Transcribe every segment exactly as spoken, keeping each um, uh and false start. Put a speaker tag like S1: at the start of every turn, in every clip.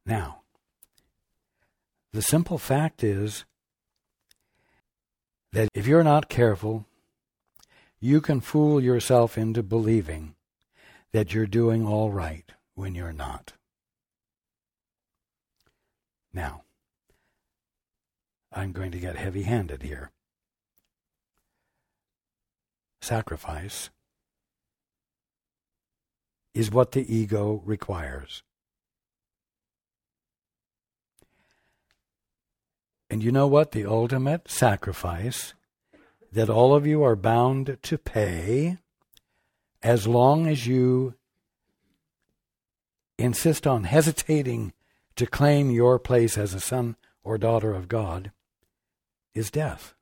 S1: Now, the simple fact is that if you're not careful, you can fool yourself into believing that you're doing all right when you're not. Now, I'm going to get heavy-handed here. Sacrifice is what the ego requires. And you know what? The ultimate sacrifice that all of you are bound to pay, as long as you insist on hesitating to claim your place as a son or daughter of God, is death.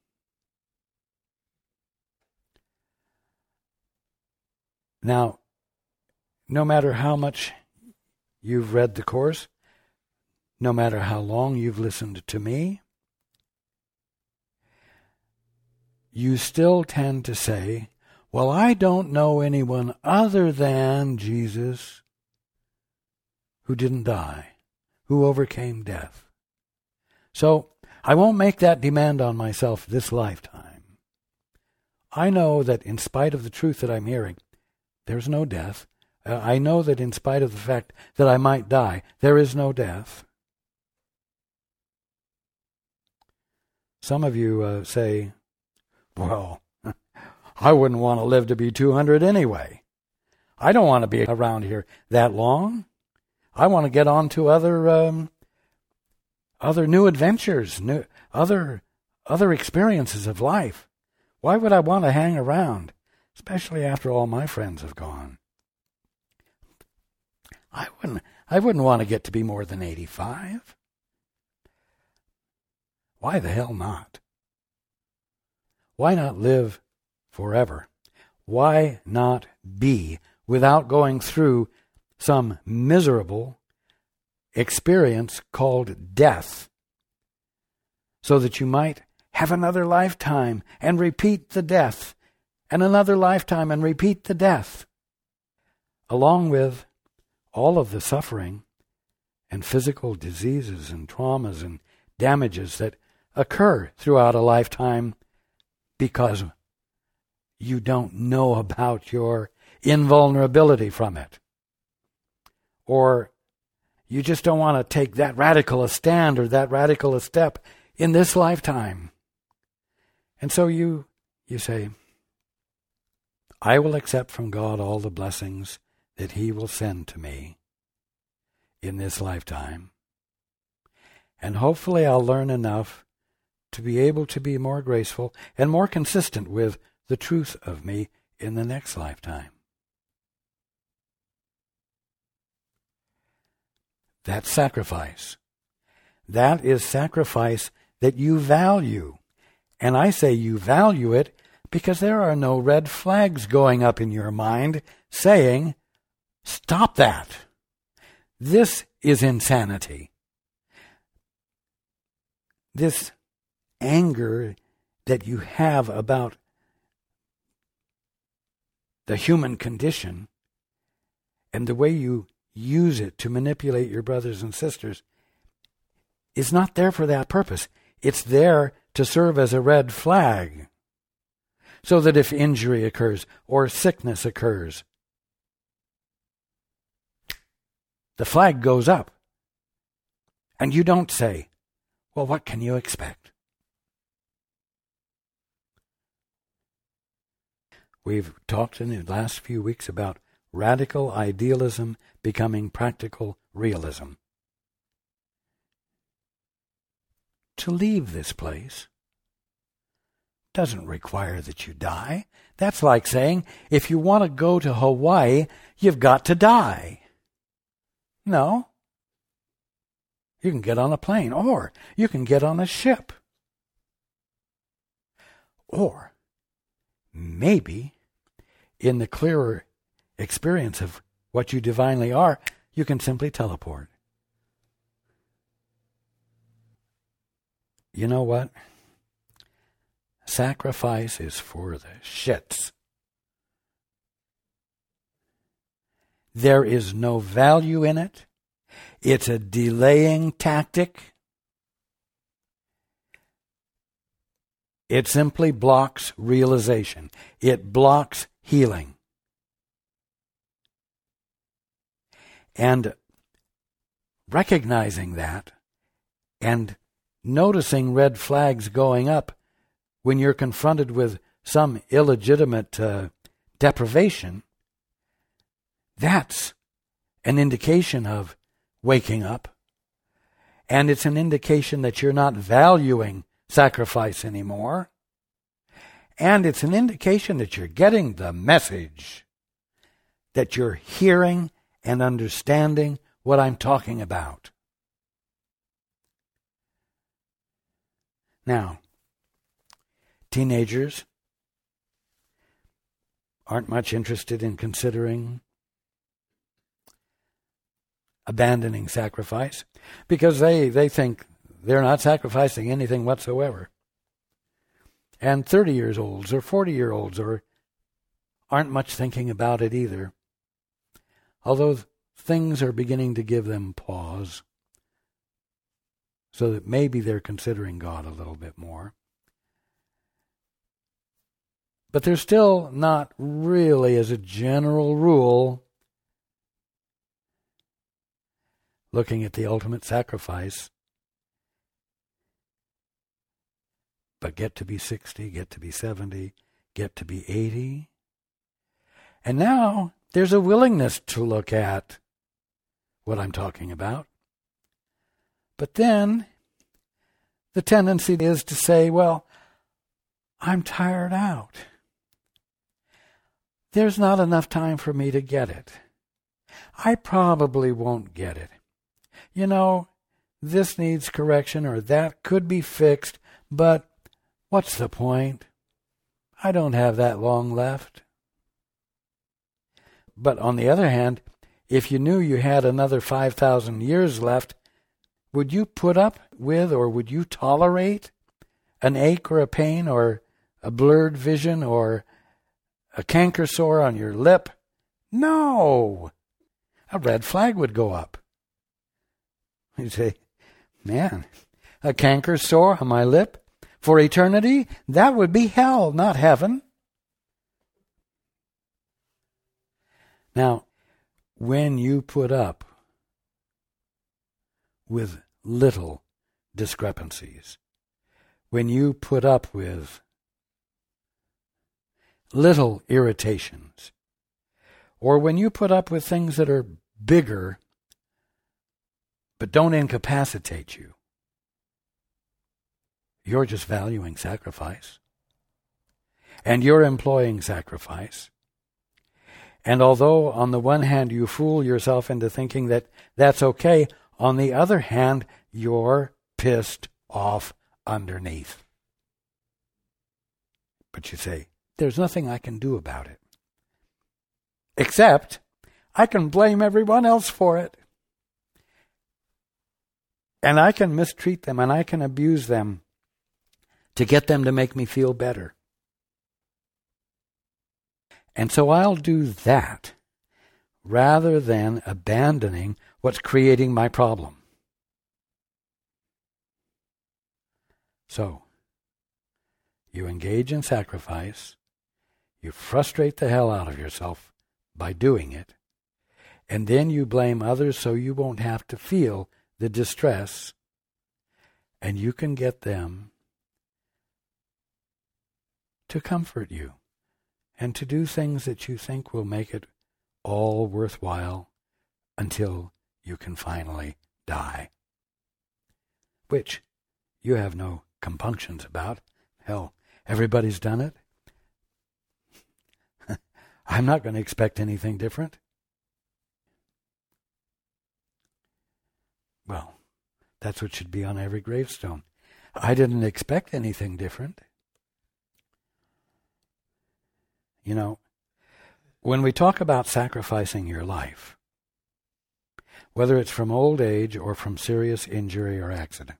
S1: Now, no matter how much you've read the Course, no matter how long you've listened to me, you still tend to say, well, I don't know anyone other than Jesus who didn't die, who overcame death. So I won't make that demand on myself this lifetime. I know that in spite of the truth that I'm hearing, there's no death. Uh, I know that in spite of the fact that I might die, there is no death. Some of you uh, say, well, I wouldn't want to live to be two hundred anyway. I don't want to be around here that long. I want to get on to other um, other new adventures, new other other experiences of life. Why would I want to hang around, especially after all my friends have gone? I wouldn't I wouldn't want to get to be more than eighty-five. Why the hell not? Why not live forever? Why not be without going through some miserable experience called death, so that you might have another lifetime and repeat the death, and another lifetime and repeat the death, along with all of the suffering and physical diseases and traumas and damages that occur throughout a lifetime because you don't know about your invulnerability from it. Or you just don't want to take that radical a stand or that radical a step in this lifetime. And so you you say, I will accept from God all the blessings that He will send to me in this lifetime. And hopefully I'll learn enough to be able to be more graceful and more consistent with the truth of me in the next lifetime. That's sacrifice. That is sacrifice that you value. And I say you value it because there are no red flags going up in your mind saying, stop that. This is insanity. This anger that you have about the human condition and the way you use it to manipulate your brothers and sisters is not there for that purpose. It's there to serve as a red flag, so that if injury occurs or sickness occurs, the flag goes up. And you don't say, well, what can you expect? We've talked in the last few weeks about radical idealism becoming practical realism. To leave this place doesn't require that you die. That's like saying, if you want to go to Hawaii, you've got to die. No. You can get on a plane, or you can get on a ship. Or maybe in the clearer experience of what you divinely are, you can simply teleport. You know what? Sacrifice is for the shits. There is no value in it. It's a delaying tactic. It simply blocks realization. It blocks healing. And recognizing that and noticing red flags going up when you're confronted with some illegitimate uh, deprivation, that's an indication of waking up. And it's an indication that you're not valuing sacrifice anymore. And it's an indication that you're getting the message, that you're hearing and understanding what I'm talking about. Now, teenagers aren't much interested in considering abandoning sacrifice because they, they think they're not sacrificing anything whatsoever. And thirty-year-olds or forty-year-olds or aren't much thinking about it either. Although things are beginning to give them pause, so that maybe they're considering God a little bit more. But they're still not really, as a general rule, looking at the ultimate sacrifice. But get to be sixty, get to be seventy, get to be eighty. And now there's a willingness to look at what I'm talking about. But then the tendency is to say, well, I'm tired out. There's not enough time for me to get it. I probably won't get it. You know, this needs correction or that could be fixed, but what's the point? I don't have that long left. But on the other hand, if you knew you had another five thousand years left, would you put up with or would you tolerate an ache or a pain or a blurred vision or a canker sore on your lip? No! A red flag would go up. You'd say, man, a canker sore on my lip for eternity? That would be hell, not heaven. Now, when you put up with little discrepancies, when you put up with little irritations, or when you put up with things that are bigger but don't incapacitate you, you're just valuing sacrifice. And you're employing sacrifice. And although on the one hand you fool yourself into thinking that that's okay, on the other hand, you're pissed off underneath. But you say, there's nothing I can do about it. Except, I can blame everyone else for it. And I can mistreat them and I can abuse them to get them to make me feel better. And so I'll do that rather than abandoning what's creating my problem. So, you engage in sacrifice, you frustrate the hell out of yourself by doing it, and then you blame others so you won't have to feel the distress, and you can get them to comfort you and to do things that you think will make it all worthwhile until you can finally die, which you have no compunctions about. Hell, everybody's done it. I'm not going to expect anything different. Well, that's what should be on every gravestone. I didn't expect anything different. You know, when we talk about sacrificing your life, whether it's from old age or from serious injury or accident,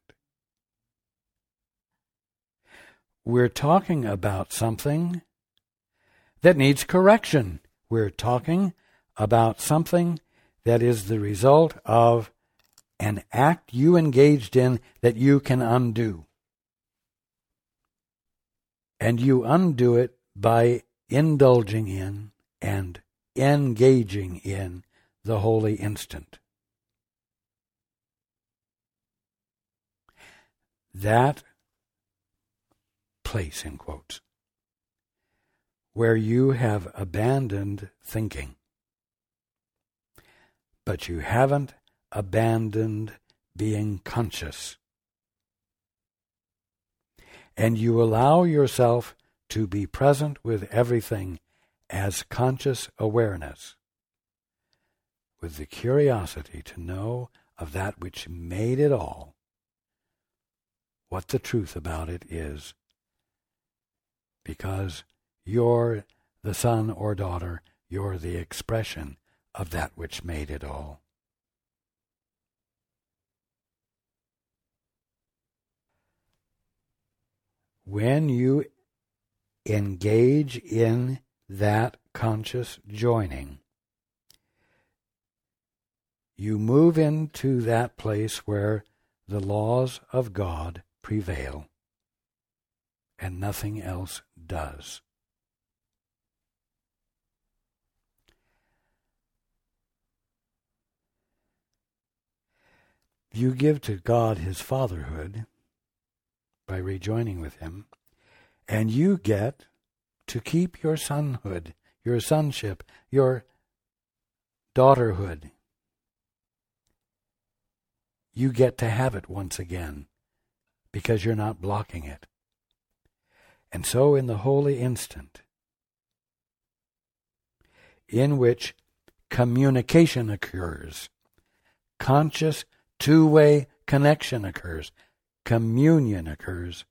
S1: we're talking about something that needs correction. We're talking about something that is the result of an act you engaged in that you can undo. And you undo it by indulging in and engaging in the holy instant. That place, in quotes, where you have abandoned thinking, but you haven't abandoned being conscious. And you allow yourself to be present with everything as conscious awareness, with the curiosity to know of that which made it all, what the truth about it is, because you're the son or daughter, you're the expression of that which made it all. When you engage in that conscious joining, you move into that place where the laws of God prevail, and nothing else does. You give to God his fatherhood by rejoining with him, and you get to keep your sonhood, your sonship, your daughterhood. You get to have it once again because you're not blocking it. And so in the holy instant, in which communication occurs, conscious two-way connection occurs, communion occurs,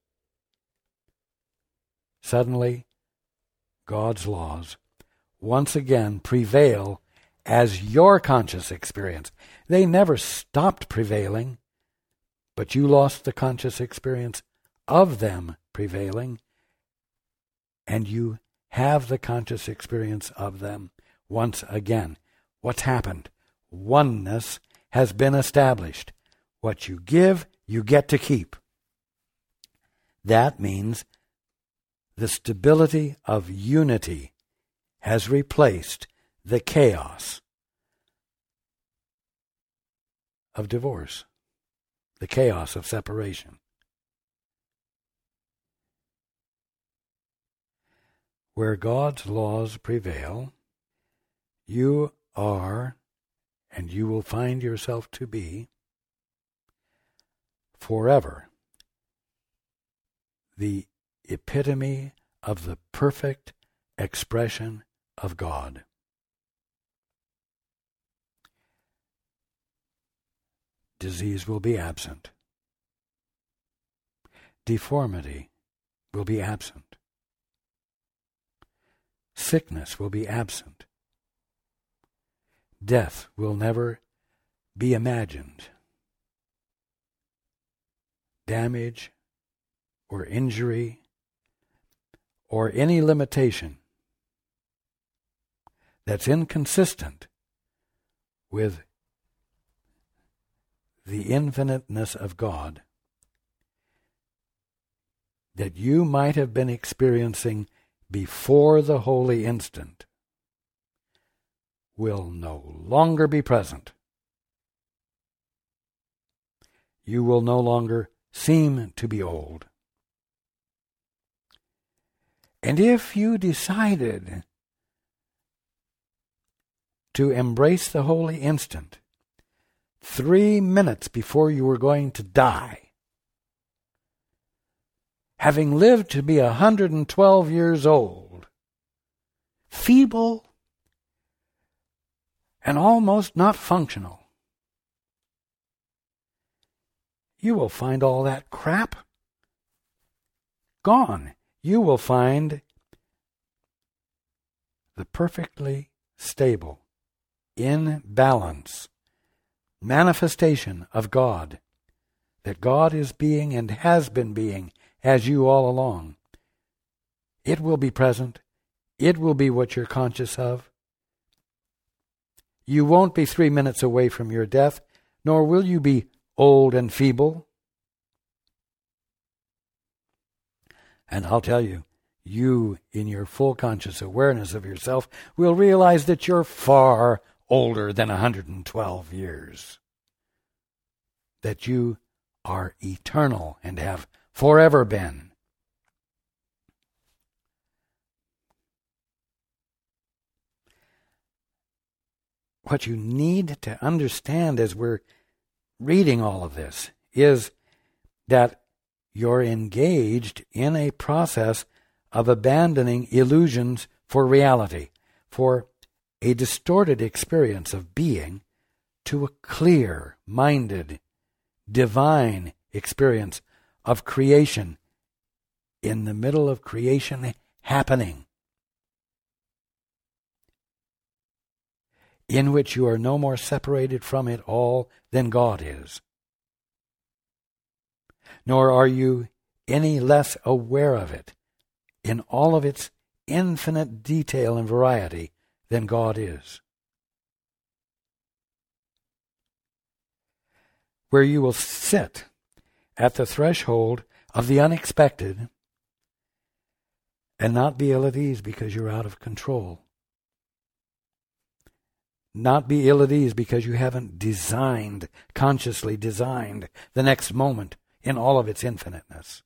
S1: suddenly God's laws once again prevail as your conscious experience. They never stopped prevailing, but you lost the conscious experience of them prevailing, and you have the conscious experience of them once again. What's happened? Oneness has been established. What you give, you get to keep. That means the stability of unity has replaced the chaos of divorce, the chaos of separation. Where God's laws prevail, you are, and you will find yourself to be, forever the epitome of the perfect expression of God. Disease will be absent. Deformity will be absent. Sickness will be absent. Death will never be imagined. Damage or injury or any limitation that's inconsistent with the infiniteness of God that you might have been experiencing before the holy instant will no longer be present. You will no longer seem to be old. And if you decided to embrace the holy instant three minutes before you were going to die, having lived to be one hundred twelve years old, feeble and almost not functional, you will find all that crap gone. You will find the perfectly stable, in balance manifestation of God, that God is being and has been being as you all along. It will be present. It will be what you're conscious of. You won't be three minutes away from your death, nor will you be old and feeble. And I'll tell you, you, in your full conscious awareness of yourself, will realize that you're far older than one hundred twelve years. That you are eternal and have forever been. What you need to understand as we're reading all of this is that you're engaged in a process of abandoning illusions for reality, for a distorted experience of being, to a clear-minded, divine experience of creation in the middle of creation happening, in which you are no more separated from it all than God is. Nor are you any less aware of it in all of its infinite detail and variety than God is. Where you will sit at the threshold of the unexpected and not be ill at ease because you're out of control. Not be ill at ease because you haven't designed, consciously designed, the next moment in all of its infiniteness.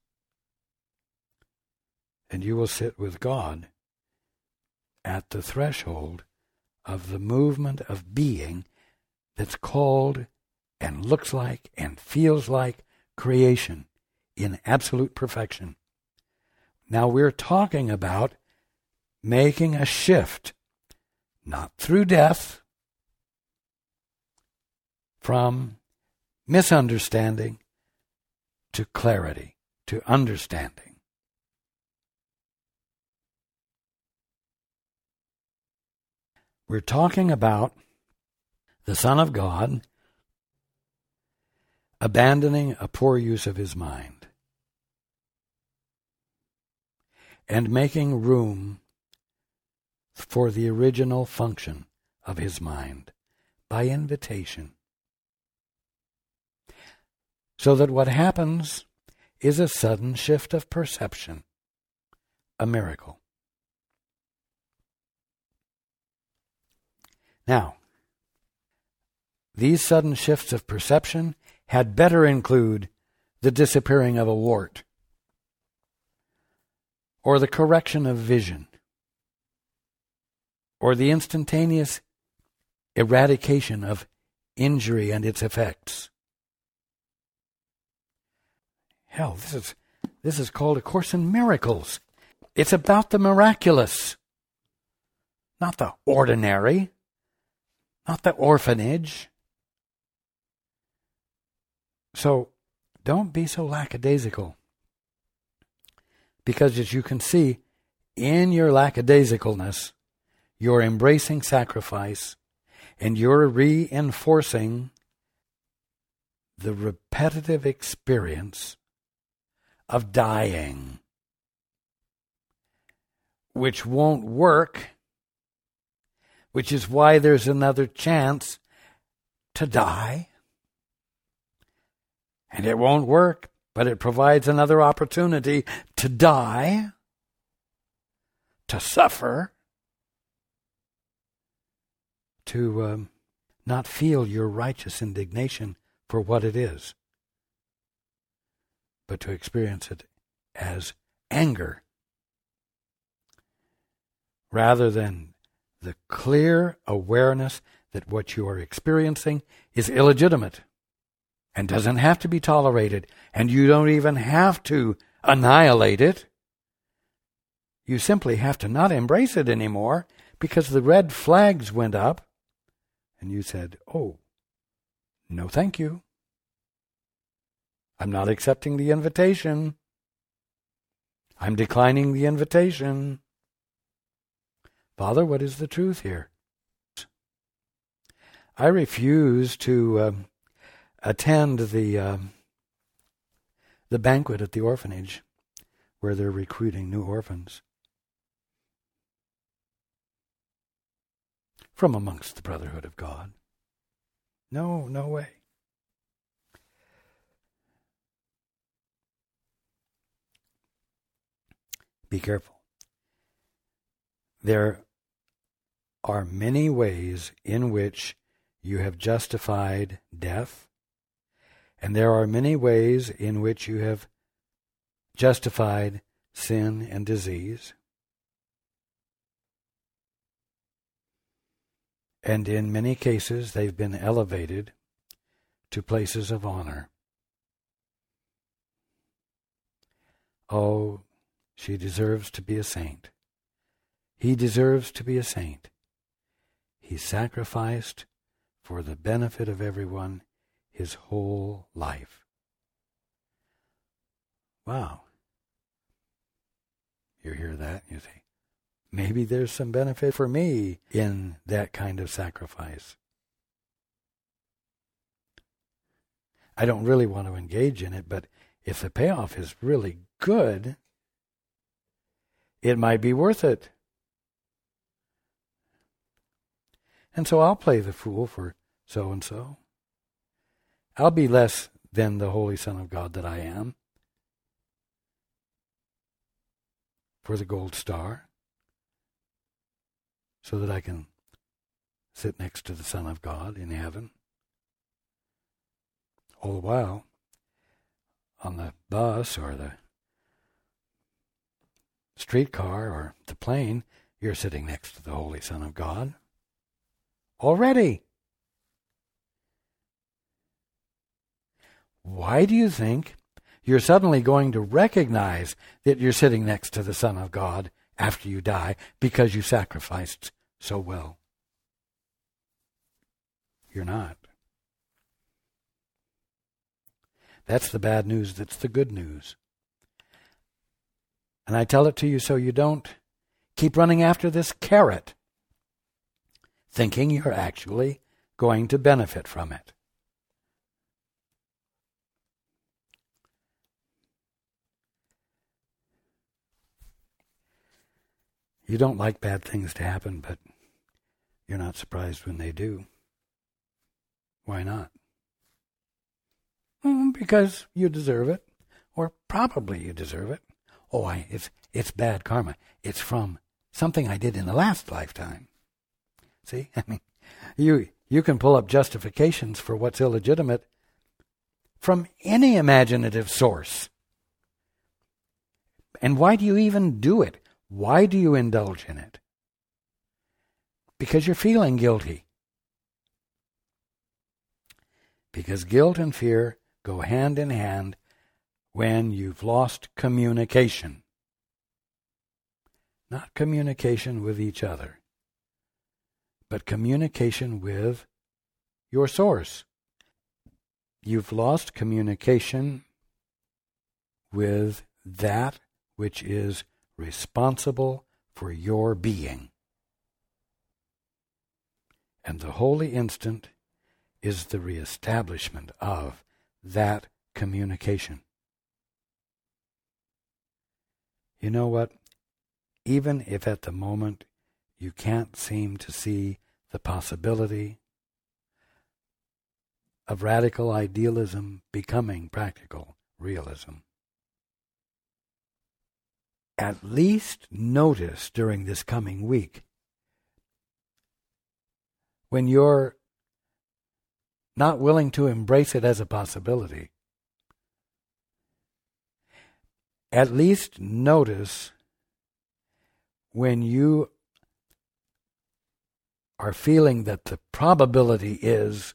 S1: And you will sit with God at the threshold of the movement of being that's called and looks like and feels like creation in absolute perfection. Now we're talking about making a shift, not through death, from misunderstanding to clarity, to understanding. We're talking about the Son of God abandoning a poor use of his mind and making room for the original function of his mind by invitation. So that what happens is a sudden shift of perception, a miracle. Now, these sudden shifts of perception had better include the disappearing of a wart, or the correction of vision, or the instantaneous eradication of injury and its effects. Hell, this is this is called A Course in Miracles. It's about the miraculous, not the ordinary, not the orphanage. So don't be so lackadaisical. Because as you can see, in your lackadaisicalness, you're embracing sacrifice and you're reinforcing the repetitive experience of dying, which won't work, which is why there's another chance to die. And it won't work, but it provides another opportunity to die, to suffer, to um, not feel your righteous indignation for what it is, but to experience it as anger, rather than the clear awareness that what you are experiencing is illegitimate and doesn't have to be tolerated, and you don't even have to annihilate it. You simply have to not embrace it anymore because the red flags went up and you said, oh, no thank you. I'm not accepting the invitation. I'm declining the invitation. Father, what is the truth here? I refuse to uh, attend the uh, the banquet at the orphanage where they're recruiting new orphans from amongst the brotherhood of God. No, no way. Be careful. There are many ways in which you have justified death, and there are many ways in which you have justified sin and disease. And in many cases, they've been elevated to places of honor. Oh, she deserves to be a saint. He deserves to be a saint. He sacrificed for the benefit of everyone his whole life. Wow. You hear that, you say, maybe there's some benefit for me in that kind of sacrifice. I don't really want to engage in it, but if the payoff is really good, it might be worth it. And so I'll play the fool for so-and-so. I'll be less than the Holy Son of God that I am for the gold star, so that I can sit next to the Son of God in heaven. All the while, on the bus or the streetcar or the plane, you're sitting next to the Holy Son of God. Already. Why do you think you're suddenly going to recognize that you're sitting next to the Son of God after you die because you sacrificed so well? You're not. That's the bad news. That's the good news. And I tell it to you so you don't keep running after this carrot, thinking you're actually going to benefit from it. You don't like bad things to happen, but you're not surprised when they do. Why not? Well, because you deserve it, or probably you deserve it. Oh, I, it's it's bad karma. It's from something I did in the last lifetime. See, I mean, you you can pull up justifications for what's illegitimate from any imaginative source. And why do you even do it? Why do you indulge in it? Because you're feeling guilty. Because guilt and fear go hand in hand when you've lost communication. Not communication with each other, but communication with your source. You've lost communication with that which is responsible for your being. And the holy instant is the reestablishment of that communication. You know what? Even if at the moment you can't seem to see the possibility of radical idealism becoming practical realism, at least notice during this coming week, when you're not willing to embrace it as a possibility, at least notice when you are feeling that the probability is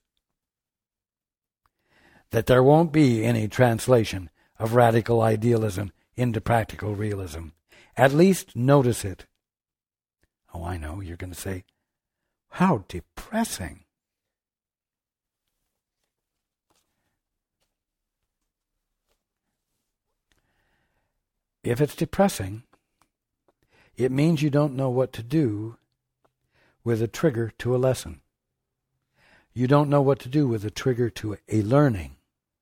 S1: that there won't be any translation of radical idealism into practical realism. At least notice it. Oh, I know, you're going to say, how depressing. If it's depressing, it means you don't know what to do with a trigger to a lesson. You don't know what to do with a trigger to a learning.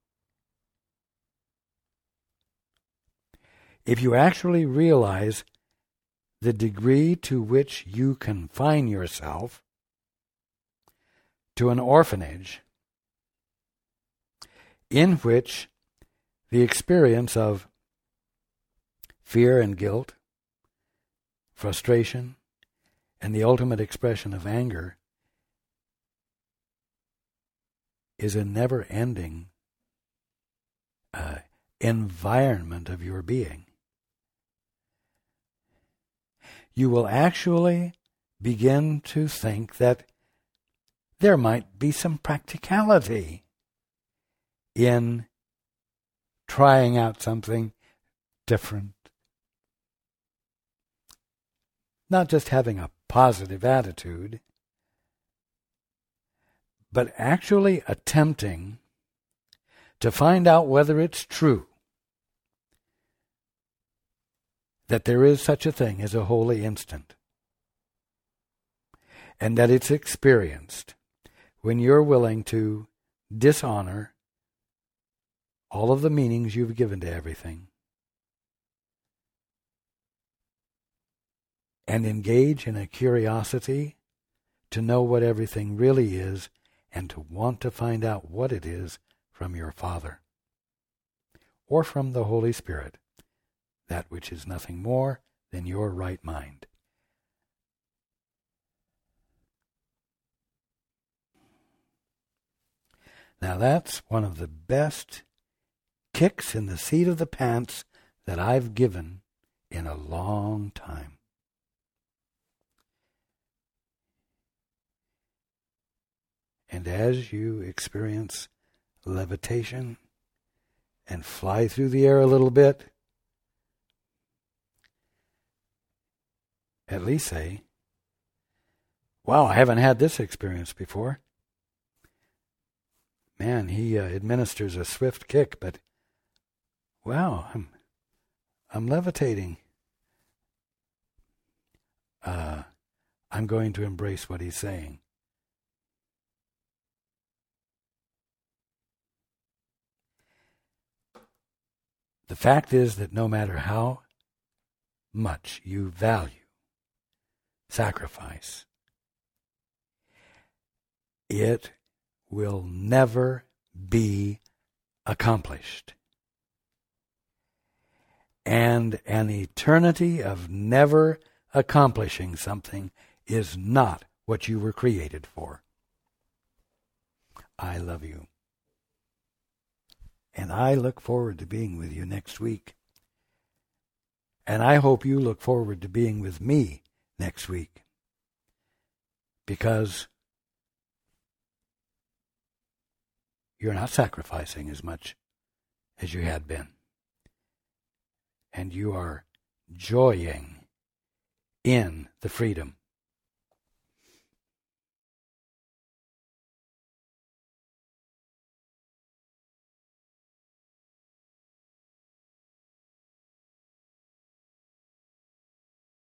S1: If you actually realize the degree to which you confine yourself to an orphanage in which the experience of fear and guilt frustration, and the ultimate expression of anger is a never-ending uh, environment of your being. You will actually begin to think that there might be some practicality in trying out something different. Not just having a positive attitude, but actually attempting to find out whether it's true that there is such a thing as a holy instant, and that it's experienced when you're willing to dishonor all of the meanings you've given to everything and engage in a curiosity to know what everything really is and to want to find out what it is from your Father or from the Holy Spirit, that which is nothing more than your right mind. Now that's one of the best kicks in the seat of the pants that I've given in a long time. And as you experience levitation and fly through the air a little bit, at least say, wow, I haven't had this experience before. Man, he uh, administers a swift kick, but wow, I'm, I'm levitating. Uh, I'm going to embrace what he's saying. The fact is that no matter how much you value sacrifice, it will never be accomplished. And an eternity of never accomplishing something is not what you were created for. I love you. And I look forward to being with you next week. And I hope you look forward to being with me next week. Because you're not sacrificing as much as you had been. And you are joying in the freedom